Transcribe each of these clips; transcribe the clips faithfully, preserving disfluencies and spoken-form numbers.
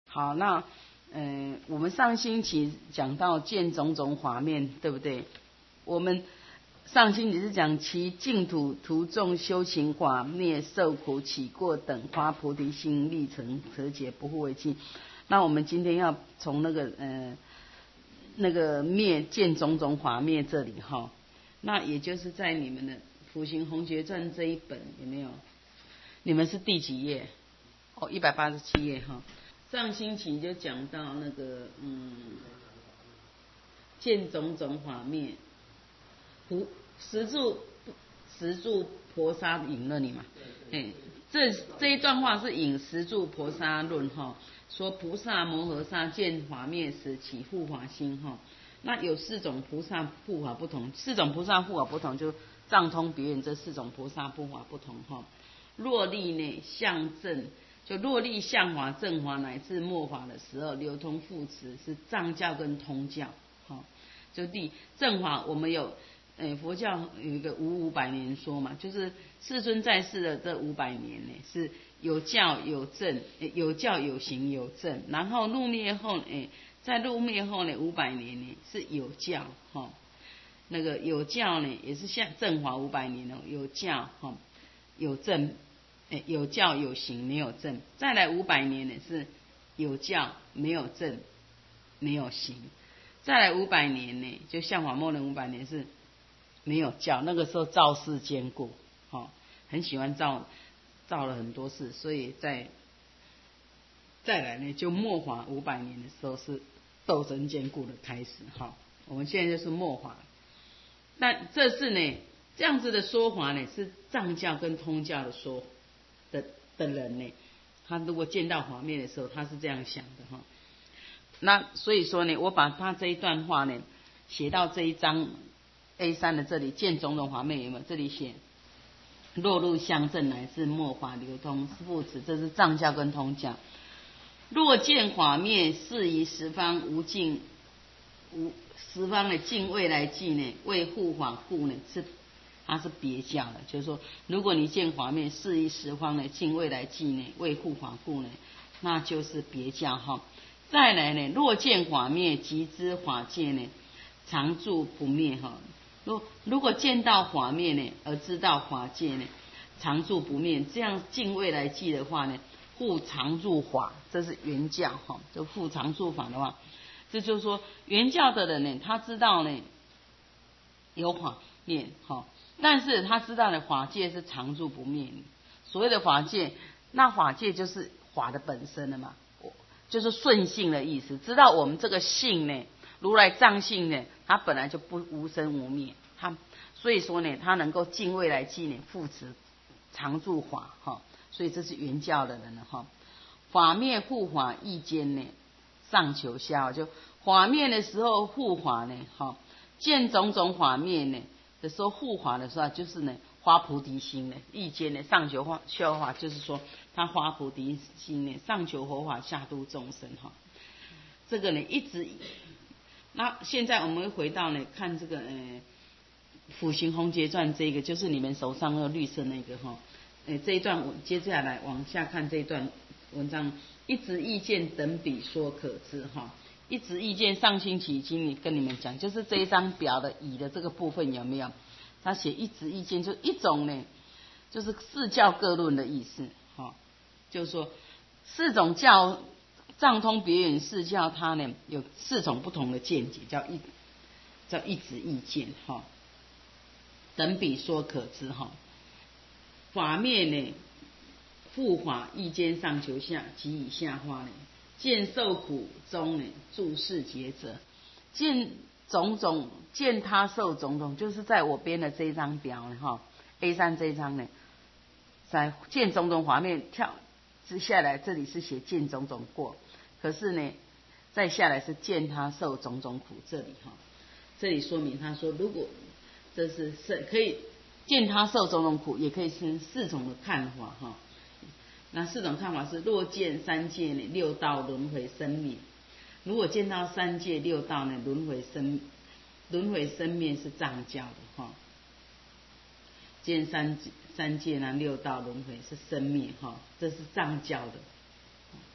好，那嗯、呃，我们上星期讲到见种种法面，对不对？我们上星期是讲其净土途中修行法灭受苦起过等发菩提心历程得解不复为期。那我们今天要从那个呃那个灭见种种法灭这里哈，那也就是在你们的《普行弘觉传》这一本有没有？你们是第几页？哦，一百八十七页哈。上星期就讲到那个嗯，见种种法灭，菩十住十住婆沙引论里嘛，哎，这这一段话是引十住婆沙论哈，说菩萨摩诃萨见法灭时起护法心哈。那有四种菩萨护法不同，四种菩萨护法不同，就藏通别圆这四种菩萨护法不同哈。若力呢相正。就若力相法、正法乃至末法的时候，流通护持是藏教跟通教，好，就第正法我们有，诶，佛教有一个五五百年说嘛，就是世尊在世的这五百年呢，是有教有正，有教有行有正，然后入灭后，诶，在入灭后呢五百年呢是有教，哈，那个有教呢也是像正法五百年哦，有教哈，有正。有教有行没有正，再来五百年呢是有教没有正没有行，再来五百年呢就像法末人五百年是没有教，那个时候造世坚固，哦，很喜欢造造了很多事，所以在再来呢就末法五百年的时候是斗争坚固的开始，哈，我们现在就是末法，但这是呢这样子的说法呢是藏教跟通教的说法。的的人呢，他如果见到法面的时候，他是这样想的哈。那所以说呢，我把他这一段话呢写到这一章 A 三 的这里，见种种法面有没有？这里写落入相正乃至末法流通复持，这是藏教跟通教。若见法面，是以十方无尽无十方的尽未来际呢，为护法故呢是。它是别教的，就是说，如果你见法面，是以十方呢，尽未来际呢，为护法故呢，那就是别教哈。再来呢，若见法灭，即知法界呢，常住不灭哈。如如果见到法灭呢，而知道法界呢，常住不灭，这样尽未来际的话呢，护常住法，这是原教哈。就护常住法的话，这就是说，原教的人呢，他知道呢，有法灭哈。但是他知道的法界是常住不灭，所谓的法界，那法界就是法的本身了嘛，就是顺性的意思。知道我们这个性呢，如来藏性呢，它本来就不无生无灭，它所以说呢，它能够尽未来际呢，复持常住法哈，所以这是原教的人了哈。法灭护法意间呢，上求下，就法灭的时候护法呢，哈，见种种法灭呢。的时候护法的时候，就是呢发菩提心呢，意间呢上求化修法，就是说他发菩提心呢，上求佛法，下度众生哈。这个呢一直，那现在我们回到呢看这个呃《普行弘觉传》这个，就是你们手上那个绿色那个哈，呃这一段我接下来往下看这一段文章，一直意见等比说可知哈。一直意见上星期已经跟你们讲，就是这一张表的乙的这个部分有没有？他写一直意见，就一种呢，就是四教各论的意思，哈、哦，就是说四种教，藏通别圆四教，它呢有四种不同的见解，叫一叫一直意见，哈、哦，等比说可知，哈、哦，法灭呢，护法意间上求下，即以下化呢。见受苦中呢，住世劫者，见种种，见他受种种，就是在我编的这一张表呢，哈 ，A 三 这一张呢，在见种种法面跳之下来，这里是写见种种过，可是呢，再下来是见他受种种苦，这里哈，这里说明他说，如果这是是可以见他受种种苦，也可以是四种的看法哈。那四种看法是：若见三界呢，六道轮回生灭；如果见到三界六道呢，轮回生轮回生灭是藏教的哈。见三三界呢，六道轮回是生灭哈，这是藏教的。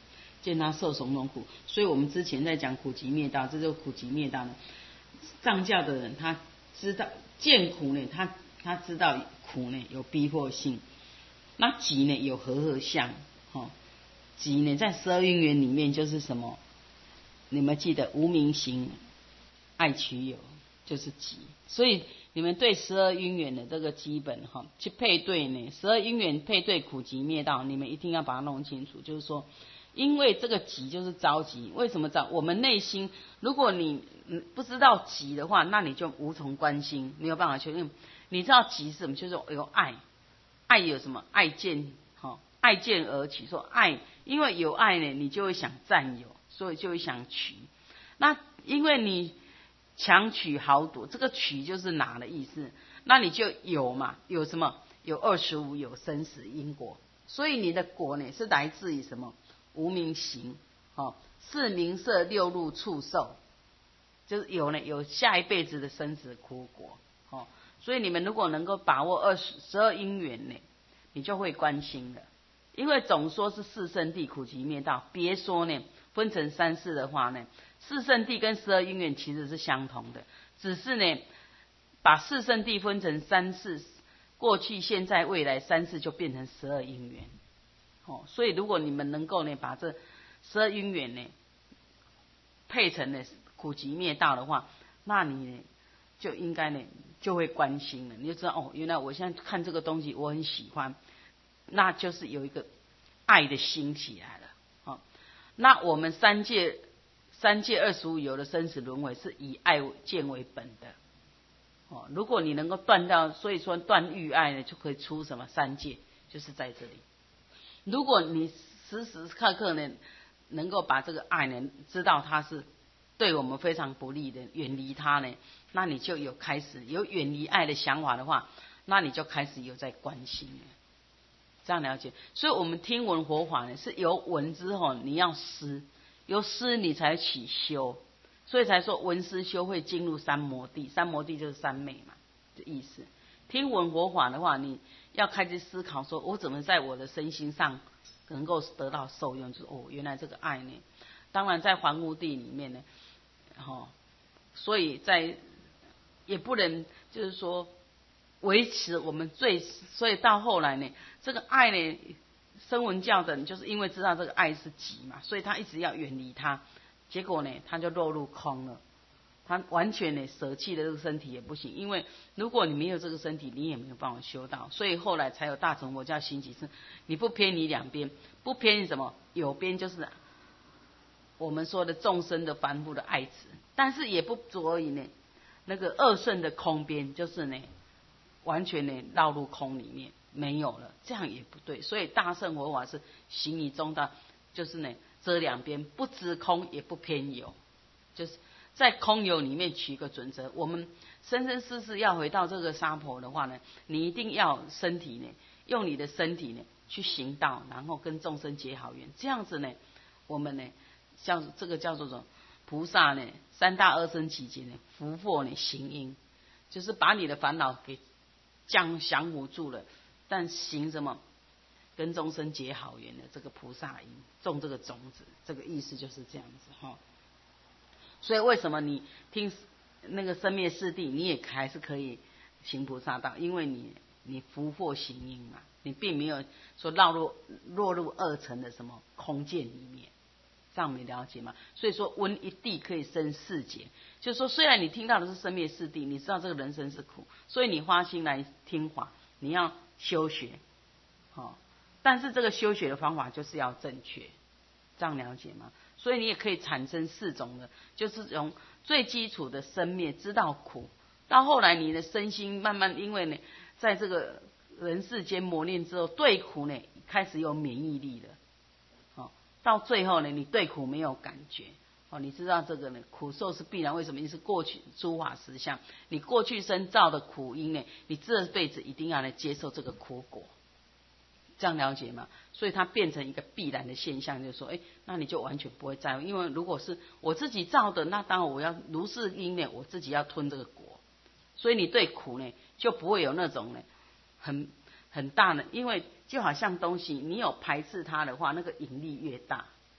见他受种种苦。所以我们之前在讲苦集灭道，这就是苦集灭道呢。藏教的人他知道见苦呢，他他知道苦呢有逼迫性，那集呢有和合相。哦，集呢在十二因缘里面就是什么？你们记得无明行爱取有，就是集。所以你们对十二因缘的这个基本哈，去配对呢，十二因缘配对苦集灭道，你们一定要把它弄清楚。就是说，因为这个集就是着急，为什么着？我们内心，如果你不知道急的话，那你就无从关心，没有办法去。因为你知道急是什么，就是有爱，爱有什么？爱见，哈，爱见而起。说爱，因为有爱呢，你就会想占有，所以就会想取。那因为你强取豪夺，这个取就是拿的意思，那你就有嘛，有什么？有二十五，有生死因果，所以你的果呢是来自于什么？无明行，哦，四名色六入触受，就是有呢，有下一辈子的生死苦果，哦，所以你们如果能够把握二十十二因缘呢，你就会关心了，因为总说是四圣谛苦集灭道，别说呢分成三世的话呢，四圣谛跟十二因缘其实是相同的，只是呢把四圣谛分成三世，过去、现在、未来三世就变成十二因缘。哦，所以如果你们能够呢把这十二因缘呢配成呢苦集灭道的话，那你呢就应该呢就会关心了，你就知道哦，原来我现在看这个东西我很喜欢，那就是有一个爱的心起来了。哦，那我们三界三界二十五有的生死轮回是以爱见为本的。哦，如果你能够断掉，所以说断欲爱呢，就可以出什么三界，就是在这里。如果你时时刻刻呢，能够把这个爱呢，知道它是对我们非常不利的，远离它呢，那你就有开始有远离爱的想法的话，那你就开始有在关心了。这样了解？所以我们听闻佛法呢，是由闻之后你要思，由思你才起修，所以才说闻思修会进入三摩地，三摩地就是三昧嘛的意思。听闻佛法的话，你要开始思考说，我怎么在我的身心上能够得到受用？就是哦，原来这个爱呢，当然在还悟地里面呢，哦，所以在也不能就是说维持我们最，所以到后来呢，这个爱呢，声闻教的人就是因为知道这个爱是集嘛，所以他一直要远离它，结果呢，他就落入空了。他完全呢舍弃了这个身体也不行，因为如果你没有这个身体，你也没有办法修道，所以后来才有大乘佛教兴起，是你不偏离两边，不偏离什么？有边就是我们说的众生的凡夫的爱执，但是也不着于呢那个二圣的空边，就是呢完全呢绕入空里面没有了，这样也不对。所以大乘佛法是行于中道，就是呢遮两边，不知空也不偏有，就是在空有里面取一个准则。我们生生世世要回到这个娑婆的话呢，你一定要身体呢，用你的身体呢去行道，然后跟众生结好缘，这样子呢，我们呢叫这个叫做什么？菩萨呢，三大阿僧祇劫呢，福祸呢行因，就是把你的烦恼给降降伏住了，但行什么？跟众生结好缘的这个菩萨因，种这个种子，这个意思就是这样子哈。所以为什么你听那个生灭四谛，你也还是可以行菩萨道？因为你你福祸行因嘛，你并没有说落入落入二层的什么空间里面，这样没了解吗？所以说闻一谛可以生四劫，就是说虽然你听到的是生灭四谛，你知道这个人生是苦，所以你花心来听法，你要修学，哦，但是这个修学的方法就是要正确，这样了解吗？所以你也可以产生四种的，就是从最基础的生灭知道苦，到后来你的身心慢慢因为呢，在这个人世间磨练之后，对苦呢开始有免疫力了，哦，到最后呢，你对苦没有感觉，哦，你知道这个呢，苦受是必然，为什么？你是过去诸法实相，你过去生造的苦因呢，你这辈子一定要来接受这个苦果。这样了解吗？所以它变成一个必然的现象，就是说，哎，那你就完全不会在乎，因为如果是我自己造的，那当然我要如是因呢，我自己要吞这个果，所以你对苦呢就不会有那种呢很很大的，因为就好像东西你有排斥它的话，那个引力越大，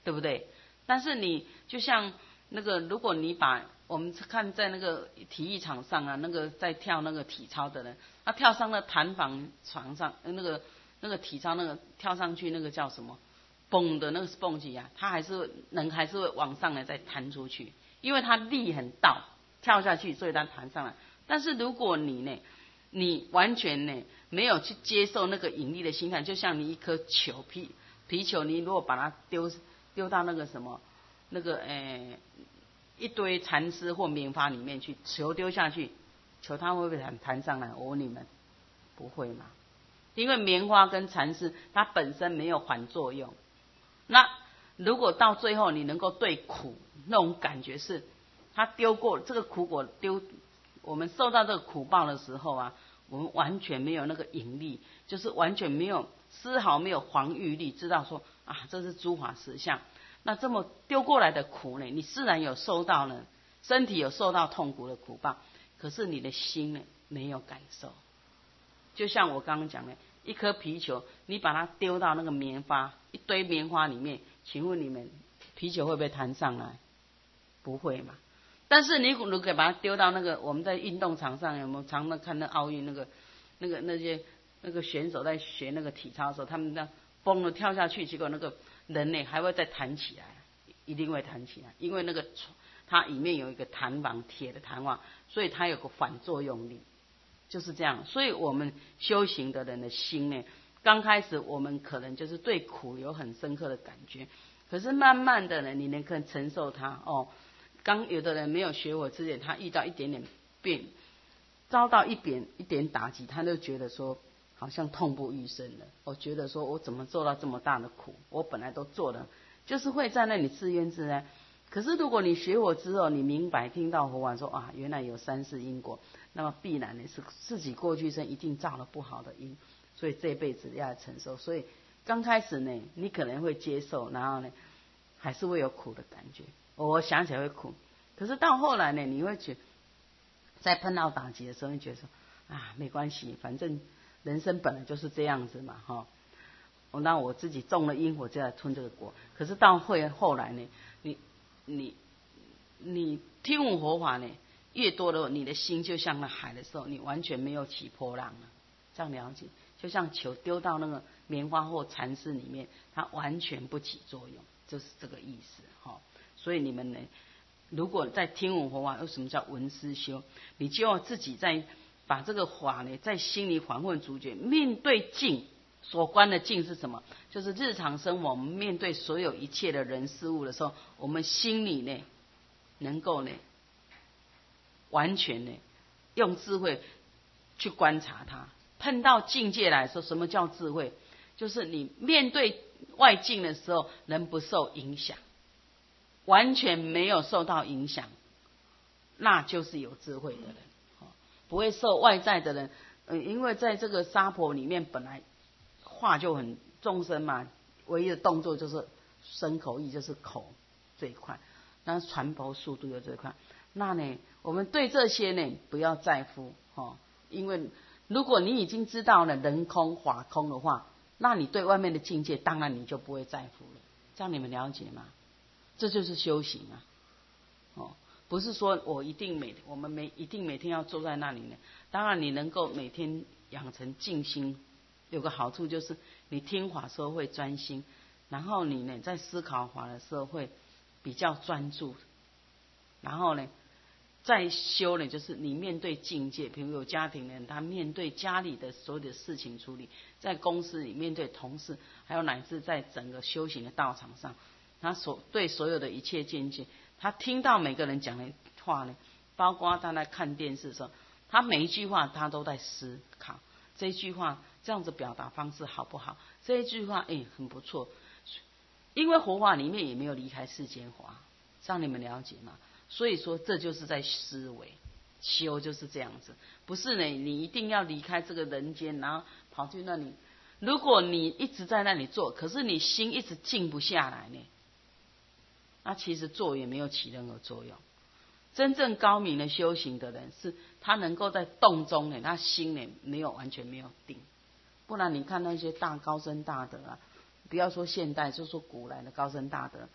对不对？但是你就像那个，如果你把我们看在那个体育场上啊，那个在跳那个体操的人，他跳上了弹簧床上，那个那个体操那个跳上去那个叫什么？蹦的那个 sponge 啊，他还是人还是会往上来再弹出去，因为他力很大，跳下去，所以他弹上来。但是如果你呢，你完全呢没有去接受那个引力的心态，就像你一颗球皮皮球，你如果把它丢丢到那个什么那个诶一堆蚕丝或棉花里面去，球丢下去，球它会不会弹弹上来？我问你们，不会嘛？因为棉花跟蚕丝它本身没有反作用。那如果到最后你能够对苦那种感觉是，他丢过这个苦果丢，我们受到这个苦报的时候啊，我们完全没有那个引力，就是完全没有丝毫没有防御力，知道说啊这是诸法实相。那这么丢过来的苦呢，你自然有受到呢，身体有受到痛苦的苦报，可是你的心呢没有感受。就像我刚刚讲的，一颗皮球，你把它丢到那个棉花一堆棉花里面，请问你们皮球会不会弹上来？不会嘛。但是你如果把它丢到那个我们在运动场上，有没有常常看到奥运那个那个那些那个选手在学那个体操的时候，他们这样嘣的跳下去，结果那个人呢还会再弹起来，一定会弹起来，因为那个它里面有一个弹簧，铁的弹簧，所以它有个反作用力。就是这样，所以我们修行的人的心呢，刚开始我们可能就是对苦有很深刻的感觉，可是慢慢的呢，你能够承受它哦。刚有的人没有学我之前，他遇到一点点变，遭到一点一点打击，他就觉得说好像痛不欲生了。我觉得说我怎么做到这么大的苦？我本来都做了，就是会在那里自怨自艾。可是如果你学我之后，你明白听到佛法说啊，原来有三世因果，那么必然呢是自己过去生一定造了不好的因，所以这辈子要承受。所以刚开始呢，你可能会接受，然后呢还是会有苦的感觉，我想起来会苦。可是到后来呢，你会觉得在碰到打击的时候，你觉得说啊没关系，反正人生本来就是这样子嘛，哈。那我自己种了因，我就来吞这个果。可是到会后来呢，你你你听闻佛法呢，越多的你的心就像那海的时候，你完全没有起波浪了。这样了解，就像球丢到那个棉花或蚕丝里面，它完全不起作用，就是这个意思哈。所以你们呢，如果在听闻佛法，为什么叫闻思修？你就要自己在把这个法呢，在心里缓缓逐觉，面对境。所观的境是什么？就是日常生活，我们面对所有一切的人事物的时候，我们心里呢，能够呢，完全呢，用智慧去观察它。碰到境界来说，什么叫智慧？就是你面对外境的时候，能不受影响，完全没有受到影响，那就是有智慧的人，不会受外在的人。嗯，因为在这个娑婆里面，本来话就很众生嘛，唯一的动作就是身口意，就是口最快，那传播速度又最快。那呢，我们对这些呢不要在乎哦，因为如果你已经知道了人空法空的话，那你对外面的境界当然你就不会在乎了。这样你们了解吗？这就是修行啊，哦，不是说我一定每我们每一定每天要坐在那里呢。当然你能够每天养成静心。有个好处就是你听法的时候会专心，然后你呢在思考法的时候会比较专注，然后呢再修呢就是你面对境界，比如有家庭人他面对家里的所有的事情处理，在公司里面对同事，还有乃至在整个修行的道场上，他所对所有的一切境界，他听到每个人讲的话呢，包括他在看电视的时候，他每一句话他都在思考，这一句话这样子表达方式好不好？这一句话哎很不错，因为佛法里面也没有离开世间法，让你们了解吗？所以说这就是在思维修，就是这样子，不是呢你一定要离开这个人间，然后跑去那里。如果你一直在那里做，可是你心一直静不下来呢，那其实做也没有起任何作用。真正高明的修行的人，是他能够在动中呢，他心呢没有完全没有定。不然你看那些大高僧大德啊，不要说现代，就说古来的高僧大德，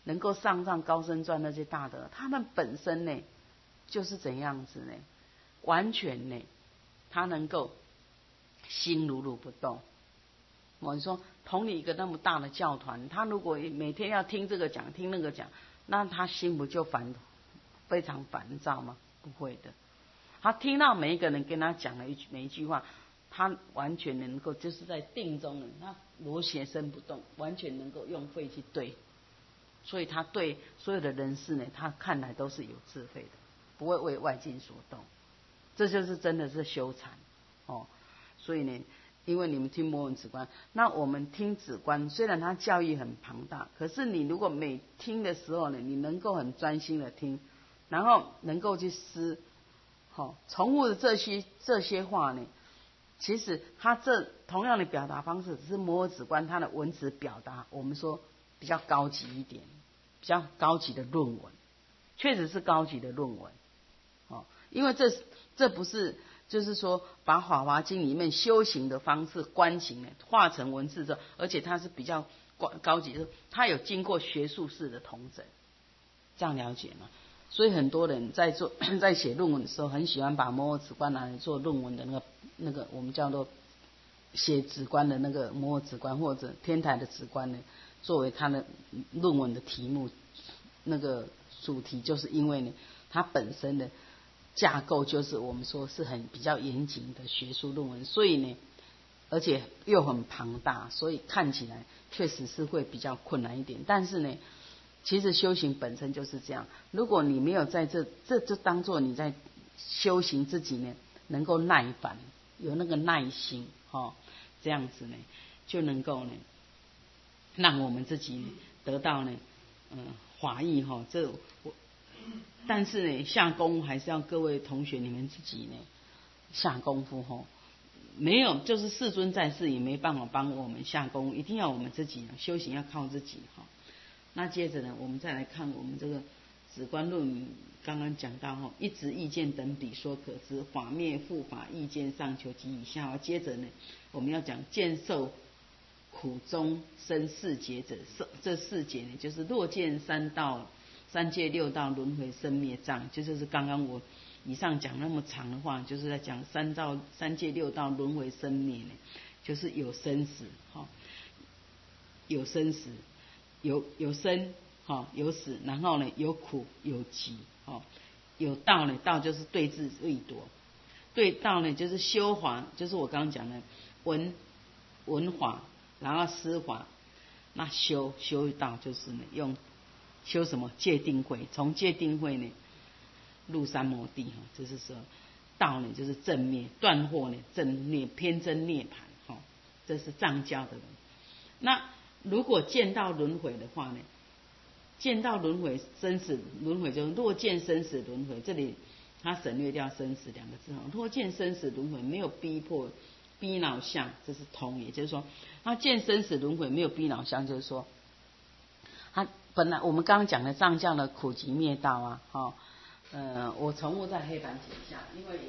能够上上高僧传那些大德，他们本身呢就是怎样子呢？完全呢，他能够心如如不动。我说同你一个那么大的教团，他如果每天要听这个讲听那个讲，那他心不就烦非常烦躁吗？不会的，他听到每一个人跟他讲了一句每一句话，他完全能够就是在定中呢，他螺旋身不动，完全能够用肺去对，所以他对所有的人事呢，他看来都是有智慧的，不会为外境所动。这就是真的是修禅哦。所以呢，因为你们听摩闻止观，那我们听止观，虽然它教义很庞大，可是你如果每听的时候呢，你能够很专心的听，然后能够去思，好、哦，重复的这些这些话呢，其实它这同样的表达方式，只是摩诃止观它的文字表达，我们说比较高级一点，比较高级的论文，确实是高级的论文，哦，因为这这不是就是说把《法华经》里面修行的方式观行呢化成文字之后，而且它是比较高级，就是它有经过学术式的统整，这样了解吗？所以很多人在做在写论文的时候，很喜欢把摩诃止观拿来做论文的那个那个我们叫做写止观的那个摩诃止观或者天台的止观呢，作为他的论文的题目，那个主题，就是因为呢，它本身的架构就是我们说是很比较严谨的学术论文，所以呢，而且又很庞大，所以看起来确实是会比较困难一点。但是呢，其实修行本身就是这样，如果你没有在这这就当做你在修行自己呢，能够耐烦，有那个耐心，哦，这样子呢，就能够呢，让我们自己得到呢，嗯，法益哈、哦。这我，但是呢，下功夫还是要各位同学你们自己呢下功夫哈、哦。没有，就是世尊在世也没办法帮我们下功夫，一定要我们自己修行，要靠自己哈、哦。那接着呢，我们再来看我们这个止观论，刚刚讲到哈，一直意见等比说可知，法灭复法意见上求及以下。接着呢，我们要讲见受苦中生四劫者，这四劫呢，就是若见三道、三界六道轮回生灭障，就就是刚刚我以上讲那么长的话，就是在讲三道、三界六道轮回生灭呢，就是有生死哈，有生死。有有生哈、哦，有死，然后呢有苦有集哈、哦，有道呢，道就是对治未夺，对道呢就是修法，就是我刚刚讲的闻闻法，然后思法，那修修道就是呢用修什么戒定慧，从戒定慧呢入三摩地哈，就是说道呢就是正灭，断惑呢正涅偏真涅盘哈，这是藏教的人。那如果见到轮回的话呢，见到轮回生死轮回，就是若见生死轮回，这里他省略掉生死两个字哈。若见生死轮回没有逼迫逼恼相，这是通，也就是说他见生死轮回没有逼恼相，就是说他本来我们刚刚讲的藏教的苦集灭道啊，哈、哦，呃，我重复在黑板写一下，因为有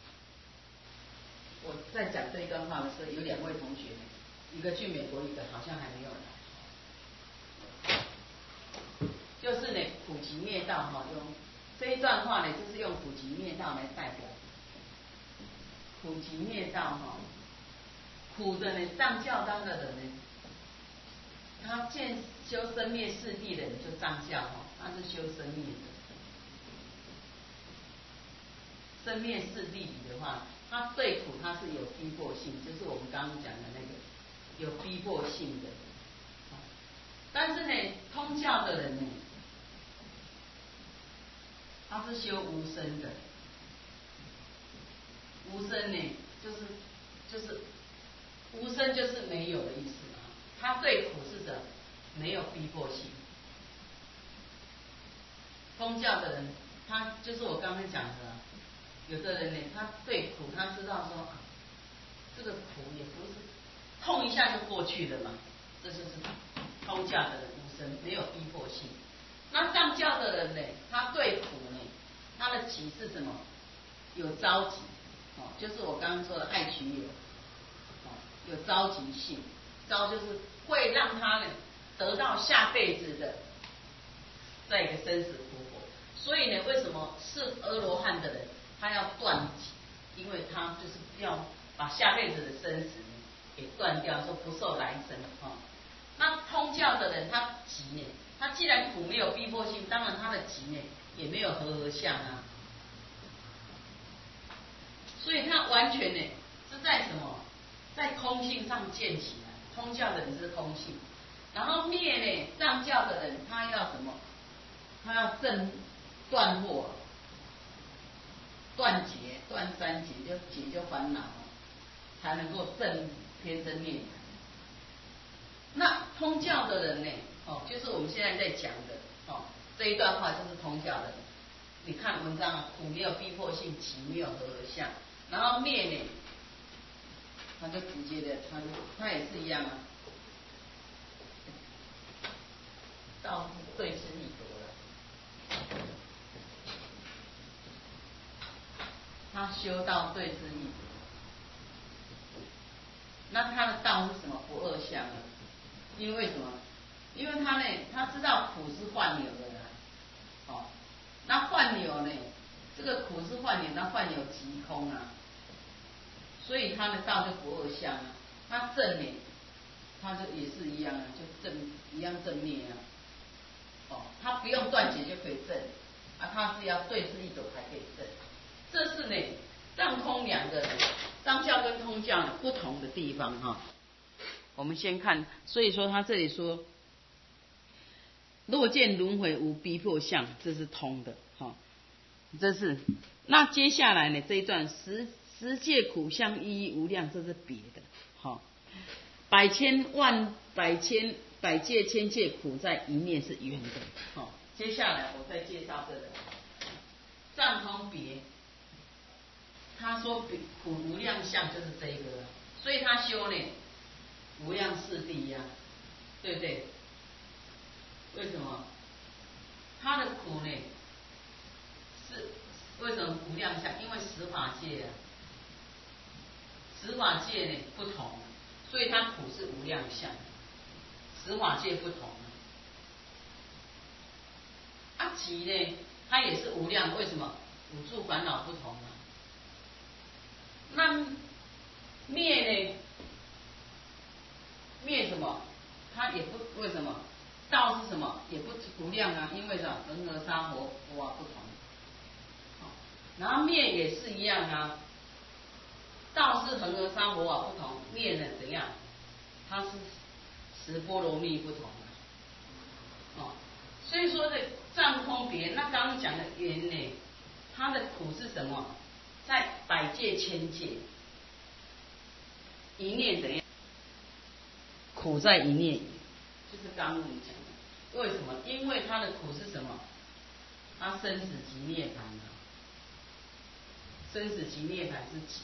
我在讲这一段话的时候，有两位同学。一个去美国，一个好像还没有来。就是呢，苦集灭道哈，用这一段话呢，就是用苦集灭道来代表。苦集灭道哈，苦的呢，藏教当的人呢，他见修生灭四谛的人就藏教哈，他是修生灭的。生灭四谛里的话，他对苦他是有逼迫性，就是我们刚刚讲的那个。有逼迫性的，但是呢，通教的人呢，他是修无生的，无生呢，就是就是无生就是没有的意思嘛。他对苦是的没有逼迫性。通教的人，他就是我刚才讲的，有的人呢，他对苦他知道说，这个苦也不是。痛一下就过去了嘛，这就是通教的人无生，没有逼迫性。那藏教的人呢，他对苦呢，他的起是什么？有着急，哦，就是我刚刚说的爱取有，哦，有着急性，着就是会让他呢得到下辈子的在一个生死苦果。所以呢，为什么是阿罗汉的人他要断己？因为他就是要把下辈子的生死给断掉，说不受来生啊。那通教的人他急呢，他既然苦没有逼迫性，当然他的急呢也没有和合相啊。所以他完全呢是在什么，在空性上建起来。通教的人是空性，然后灭呢藏教的人他要什么？他要正断惑，断结，断三结，就解就烦恼，才能够正天生涅槃。那通教的人呢？哦，就是我们现在在讲的哦，这一段话就是通教的人。你看文章啊，苦没有逼迫性，集没有和合相，然后灭呢，他就直接的，他就他也是一样啊，到对治一格了，他修到对治一格，那他的道是什么？不二相啊。因为什么？因为他呢，他知道苦是幻有的啦，哦，那幻有呢，这个苦是幻有，那幻有即空啊，所以他的道就不二相啊。那正呢，他就也是一样啊，就正一样正灭啊，哦，他不用断解就可以正啊，他是要对治一种才可以正。这是呢，藏通两个藏教跟通教不同的地方哈。我们先看，所以说他这里说，若见轮回无逼迫相，这是通的，哈，这是。那接下来呢这一段十十界苦相一一无量，这是别的，哈。百千万百千百界千界苦在一念是圆的，好。接下来我再介绍这个藏通别，他说苦无量相就是这个，所以他修呢。无量四谛呀，对不对？为什么？他的苦呢？是为什么无量相？因为十法界啊，十法界呢不同，所以他苦是无量相。十法界不同啊，集呢，它也是无量，为什么？五住烦恼不同啊。那灭呢？灭什么？它也不为什么？道是什么？也不无量啊，因为什么？恒河沙佛佛啊不同。然后灭也是一样啊，道是恒河沙佛啊不同，灭呢怎样？它是十波罗蜜不同啊。哦，所以说的藏空别，那刚刚讲的缘呢，它的苦是什么？在百界千界，一念怎样？苦在一念，就是刚刚我们讲的。为什么？因为他的苦是什么？他生死即涅槃啊，生死即涅槃是几？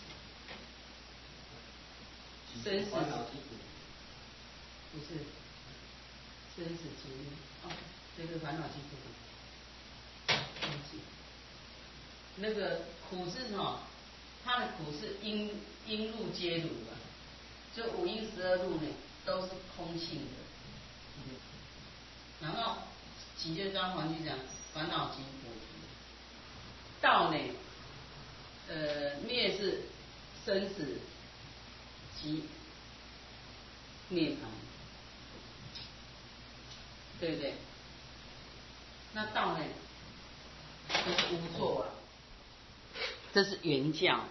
生死不是生死即灭哦，这个烦恼即苦。那个苦是什么？他的苦是因因路皆如啊，就五阴十二路呢。都是空性的，嗯、然后集就刚黄去讲烦恼即菩提，道呢，呃灭是生死即涅槃，对不对？那道呢，就是无作啊，这是原教。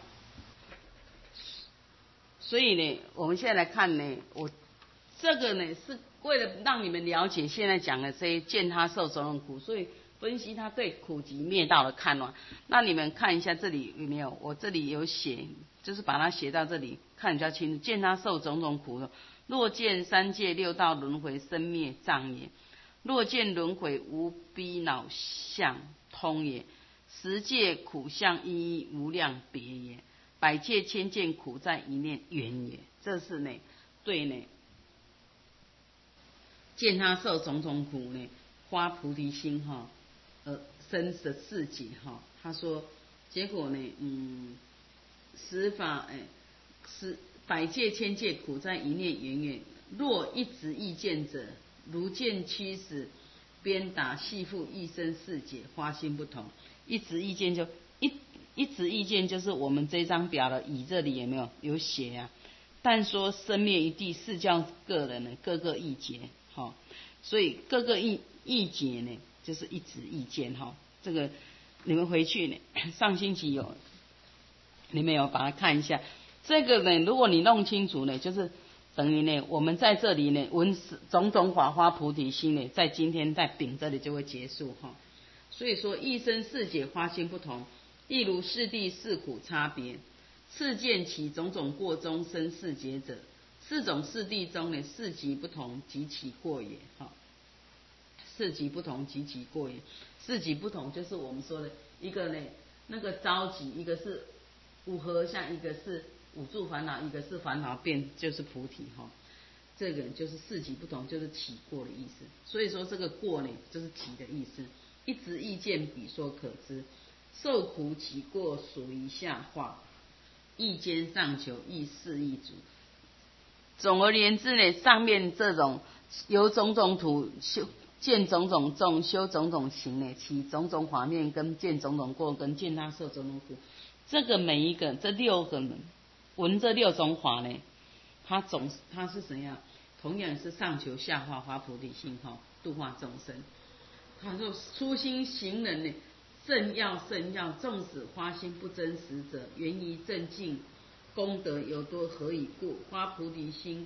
所以呢，我们现在来看呢，我。这个呢是为了让你们了解现在讲的这些见他受种种苦，所以分析他对苦集灭道的看法。那你们看一下这里有没有？我这里有写，就是把它写到这里，看比较清楚。见他受种种苦，若见三界六道轮回生灭障也；若见轮回无逼恼相通也；十界苦相一一无量别也；百界千界苦在一念圆也。这是呢，对呢。见他受种种苦呢，发菩提心哈，呃，生的自己哈。他说，结果呢，嗯，十法哎，十百界千界苦在一念圆圆。若一直意见者，如见驱使鞭打细复一生四解，花心不同。一直意见就一一直意见就是我们这张表的乙这里有没有有写啊？但说生灭一地，四教个人呢，各个一节，哈、哦，所以各个一一节呢，就是一直意见哈、哦。这个你们回去呢，上星期有，你们有把它看一下。这个呢，如果你弄清楚呢，就是等于呢，我们在这里呢，闻种种法花菩提心呢，在今天在丙这里就会结束哈、哦。所以说，一生四解花心不同，亦如四谛四苦差别。次见其种种过中生四解者，四种四谛中呢，四级不同，即其过也。哈，四级不同，即其过也。四级不同就是我们说的一个呢，那个着急，一个是五合相，一个是五住烦恼，一个是烦恼变就是菩提哈。这个就是四级不同，就是起过的意思。所以说这个过呢，就是起的意思。一直意见比说可知，受苦起过属于下化。意间上求，意事意足。总而言之呢，上面这种由种种土修见种种众，修种种行呢，起种种法面跟见种种过跟见他受种种苦，这个每一个这六个人闻这六种法呢，他总他是怎样？同样是上求下化发菩提心哈，度化众生。他说初心行人呢。正要甚要，纵使花心不真实者，源于正境功德有多，何以故？发菩提心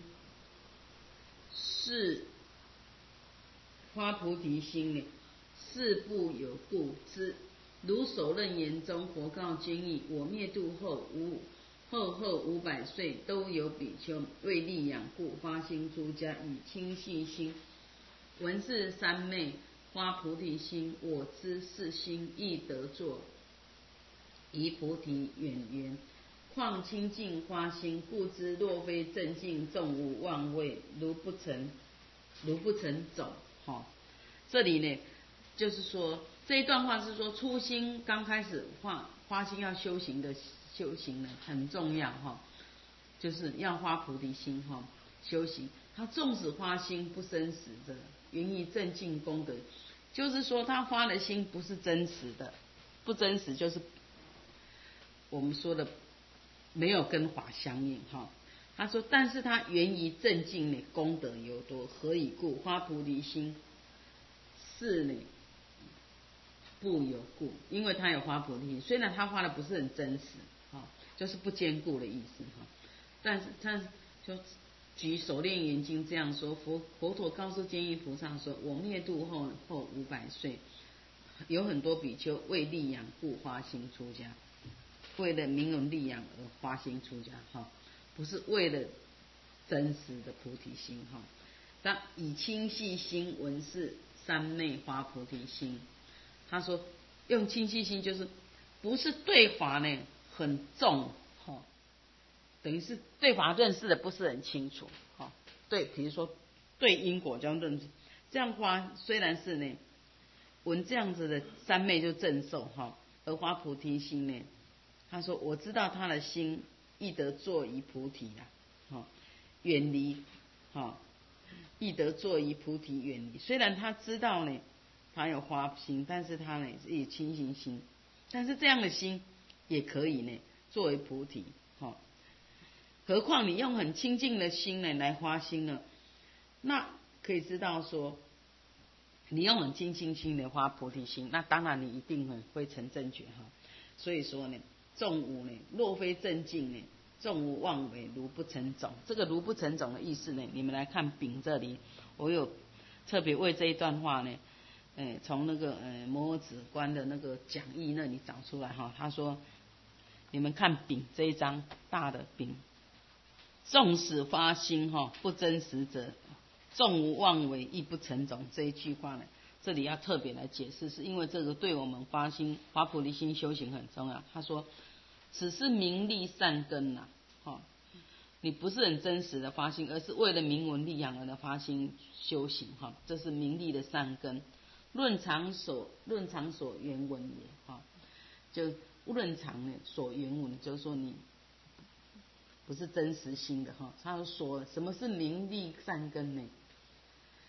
是发菩提心呢，是不有故之。如首楞严中，佛告经义：我灭度后无后后五百岁，都有比丘为利养故发心出家，以清细心闻是三昧。发菩提心，我知是心亦得作，以菩提远缘。况清净花心，故知若非正境，众无妄为，如不成，如不成种。哈、哦，这里呢，就是说这一段话是说，初心刚开始花花心要修行的修行呢很重要哈、哦，就是要发菩提心哈、哦，修行。他纵使花心不生死的，源于正境功德。就是说他发的心不是真实的，不真实就是我们说的没有跟法相应哈。他说，但是他源于正境呢，功德有多，何以故？发菩提心是呢不有故，因为他有发菩提心，虽然他发的不是很真实哈，就是不坚固的意思哈。但是他就举首楞严经这样说，佛佛陀告诉坚毅菩萨说：“我灭度后后五百岁，有很多比丘为利养故发心出家，为了名闻利养而发心出家，哈，不是为了真实的菩提心，哈。但以清细心闻是三昧发菩提心。他说用清细心就是不是对法呢很重，哈。”等于是对法认识的不是很清楚，哈，对，比如说对因果这样认识，这样花虽然是呢，闻这样子的三昧就正受哈，而发菩提心呢，他说我知道他的心亦得作于菩提啦，哈，远离，哈，亦得作于菩提远离。虽然他知道呢，他有发心，但是他呢是以清净心，但是这样的心也可以呢作为菩提，哈。何况你用很清净的心呢来发心呢，那可以知道说，你用很清净心的发菩提心，那当然你一定会会成正觉哈。所以说呢，众无呢，若非正境呢，众无妄为，如不成种。这个如不成种的意思呢，你们来看丙这里，我有特别为这一段话呢，呃，从那个呃摩诃止观的那个讲义那里找出来哈。他说，你们看丙这一章大的丙。纵使发心哈不真实者，众无妄为亦不成种。这一句话呢，这里要特别来解释，是因为这个对我们发心发菩提心修行很重要。他说，只是名利善根呐、啊，哈，你不是很真实的发心，而是为了名闻利养而的发心修行哈，这是名利的善根。论常所论常所原文也哈，就论常呢所原文，就是说你。不是真实心的哈，他说什么是名利善根呢？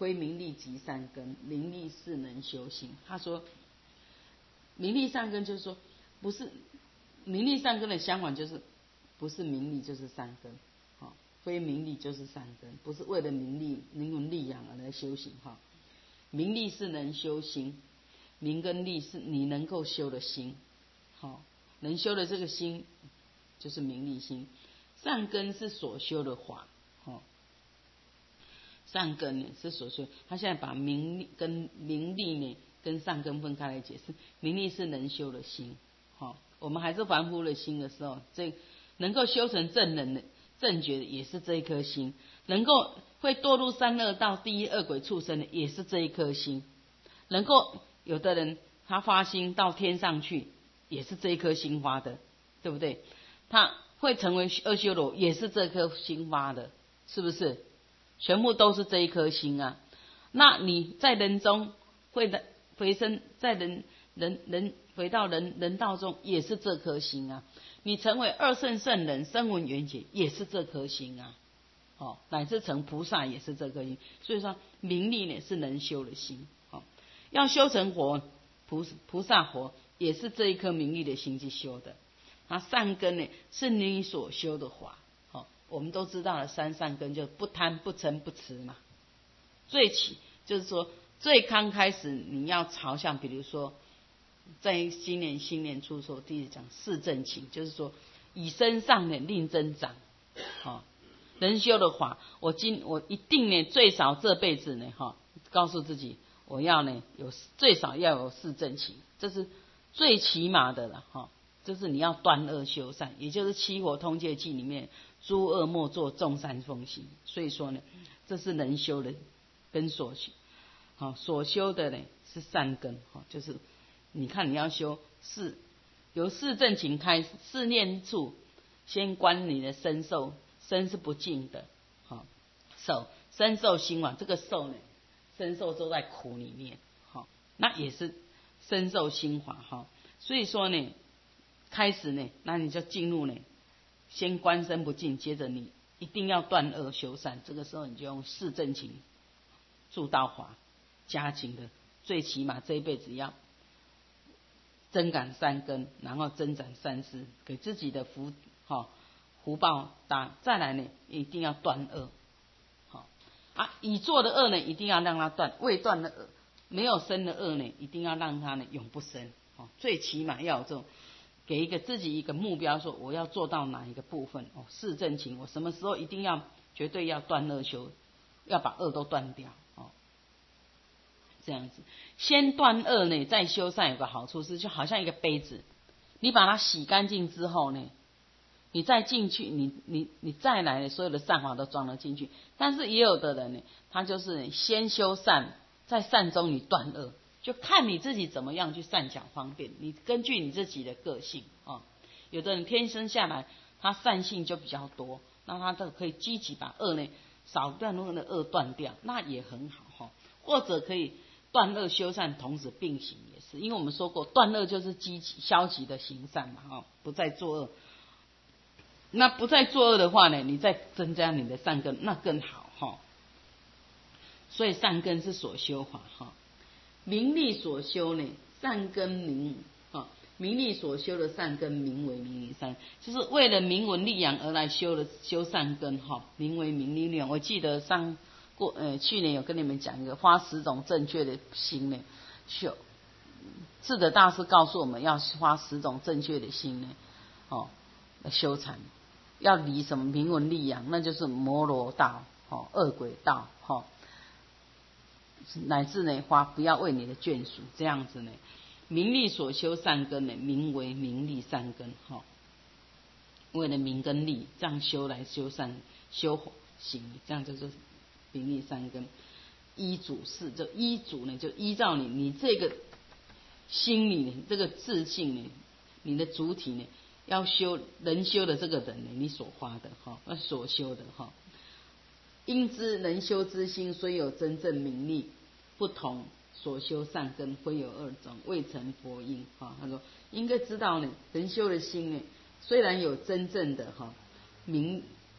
非名利即善根，名利是能修行。他说，名利善根就是说，不是名利善根的相反，就是不是名利就是善根，好，非名利就是善根，不是为了名利名闻利养而来修行哈。名利是能修心，名跟利是你能够修的心，好，能修的这个心就是名利心。善根是所修的法，好，善根呢是所修。他现在把名利跟名利呢跟善根分开来解释，名利是能修的心，好，我们还是凡夫的心的时候，这能够修成正人的正觉的也是这一颗心，能够会堕入三恶道、地狱、恶鬼、畜生的也是这一颗心，能够有的人他发心到天上去，也是这一颗心发的，对不对？他会成为阿修罗，也是这颗心发的，是不是？全部都是这一颗心啊。那你在人中会的回生，在人人人回到人人道中，也是这颗心啊。你成为二圣圣人、声闻缘觉，也是这颗心啊。哦，乃至成菩萨也是这颗心。所以说，名利呢是能修的心。哦，要修成佛菩菩萨佛，也是这一颗名利的心去修的。那善根呢，是你所修的法。哦，我们都知道了，三善根就不贪、不嗔、不痴嘛。最起就是说，最刚开始你要朝向，比如说，在新年新年初的时候，第一讲四正勤，就是说以身上呢令增长。哦，人修的法，我今我一定呢，最少这辈子呢，哈、哦，告诉自己，我要呢有最少要有四正勤，这是最起码的了，哈、哦。就是你要断恶修善，也就是七佛通戒记里面诸恶莫作，众善奉行。所以说呢，这是能修的跟所修，好，所修的呢是善根，好，就是你看你要修四，由四正勤开始，四念处先观你的身受，身是不净的，好，受身受心王，这个受呢，身受都在苦里面，好，那也是身受心法，哈，所以说呢。开始呢，那你就进入呢，先观身不净，接着你一定要断恶修善。这个时候你就用四正勤、助道法加紧的，最起码这一辈子要增感善根，然后增长善事，给自己的福哈、哦、福报大。再来呢，一定要断恶，好、哦、啊，已做的恶呢，一定要让它断；未断的恶，没有生的恶呢，一定要让它呢永不生。哦，最起码要有这种。给一个自己一个目标，说我要做到哪一个部分哦，四正勤，我什么时候一定要绝对要断恶修，要把恶都断掉哦。这样子，先断恶呢，再修善，有个好处是，就好像一个杯子，你把它洗干净之后呢，你再进去，你你你再来，所有的善法都装了进去。但是也有的人呢，他就是先修善，在善中你断恶。就看你自己怎么样去善巧方便，你根据你自己的个性啊、哦。有的人天生下来他善性就比较多，那他都可以积极把恶呢少断恶的恶断掉，那也很好哈、哦。或者可以断恶修善同时并行也是，因为我们说过断恶就是积极消极的行善嘛哈、哦，不再作恶。那不再作恶的话呢，你再增加你的善根，那更好哈、哦。所以善根是所修法哈。哦，名利所修呢，善根名啊，名利所修的善根名为名利善，就是为了名闻利养而来修的修善根哈，名为名利利养。我记得上过呃去年有跟你们讲一个花十种正确的心呢，修智德大师告诉我们要花十种正确的心呢，哦，修禅要离什么名闻利养，那就是摩罗道哦，恶鬼道哈。乃至呢，花不要为你的眷属这样子呢，名利所修善根呢，名为名利善根哈、哦。为了名跟利，这样修来修善修行，这样就是名利善根。依主事，就依主呢，就依照你你这个心里呢，这个自信呢，你的主体呢，要修人修的这个人呢，你所花的哈，那、哦、所修的哈。哦，因知能修之心，虽有真正名利不同，所修善根非有二种，未成佛因。哈，他说应该知道呢，人修的心呢，虽然有真正的哈名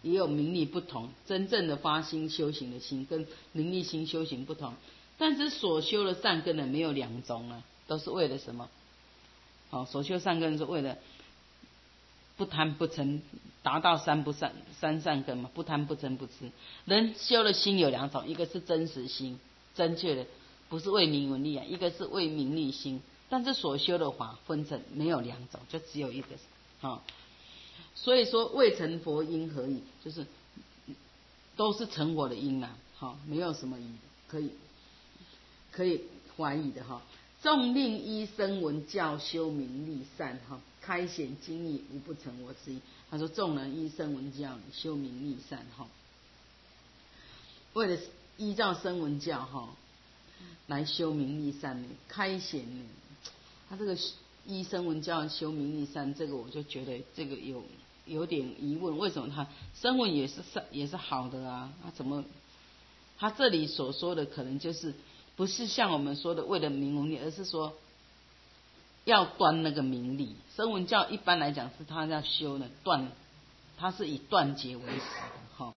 也有名利不同，真正的发心修行的心跟名利心修行不同，但是所修的善根呢没有两种啊，都是为了什么？好、哦，所修善根是为了不贪不嗔，达到三不善三善根嘛，不贪不嗔不痴。人修的心有两种，一个是真实心，正确的，不是为名闻利啊，一个是为名利心。但是所修的法分成没有两种，就只有一个，好、哦。所以说未成佛因何以，就是都是成佛的因呐、啊，好、哦，没有什么疑可以可以怀疑的哈。纵令依声闻教修名利善哈，开显经义无不成我之意。他说众人依声闻教修名利善哈，为了依照声闻教哈来修名利善呢，开显呢，他这个依声闻教修名利善，这个我就觉得这个有有点疑问，为什么他声闻也是善也是好的啊？他怎么他这里所说的可能就是不是像我们说的为了名闻利，而是说要断那个名利。声闻教一般来讲是他要修呢断，他是以断结为始的哈。